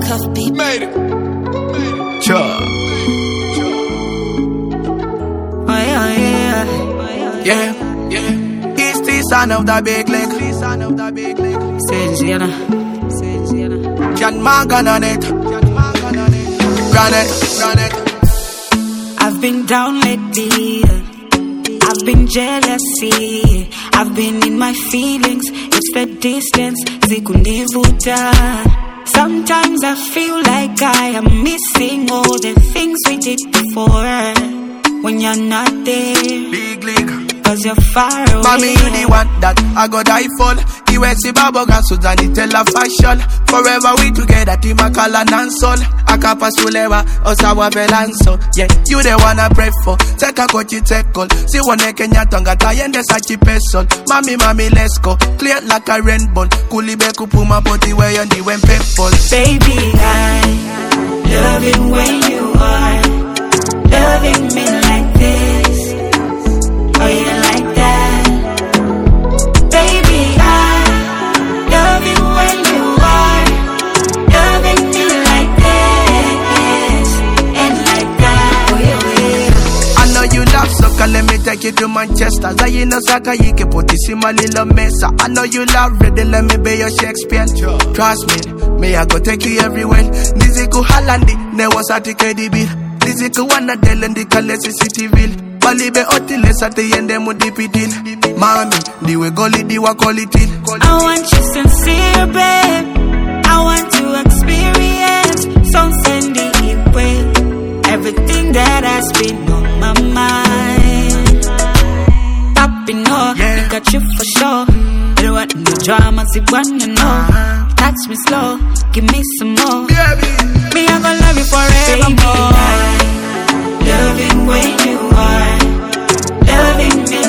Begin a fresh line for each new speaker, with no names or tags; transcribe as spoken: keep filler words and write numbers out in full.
Cuff beat.
Made it. Made it. Sure.
Oh yeah, yeah,
Yeah, yeah. It's the son of the big leg. The son of the big leg.
Sensiana, Sensiana.
John Morgan on it. John Morgan on it. Run it, run it.
I've been down lately. I've been jealousy. I've been in my feelings. It's the distance. Zikunivuta. Sometimes I feel like I am missing all the things we did before. When you're not there,
Big league.
cause you're far away.
Mommy, you the one that I go die for. You wear si baboga Suzanne tell a fashion. Forever we together, Timakala Nansol. Akapa Sulewa, Osawa Velanso. Yeah, you the one I pray for. Take a coach, take call. See one Kenya Tonga, Tayende Sachi Pesol. Mami, mami, let's go. Clear like a rainbow. Kulibe kupuma poti where you need when people.
Baby, I love it when you are loving me like this. Oh, you like that? Baby, I love it when you are loving me like this and like that. Oh, yeah,
I know you love soccer, let me take you to Manchester. Zayino Saka, yike potisima lilo mesa. I know you love reading, let me be your Shakespeare. Trust me, me I go take you everywhere. Niziku Halandi, ne wasati K D B. Niziku wana delendi kalesi Cityville. Balibe otile sate yende mudipidil. Mami, diwe goli diwa quality.
I want you sincere, babe. I want to experience something deep with everything that has been on my mind. Popping up,
Yeah.
I got you for sure. You don't want no drama, see one you know. Touch me slow, give me some more.
Baby,
Me, I'm gonna love you forever. Baby, I love it when you are loving me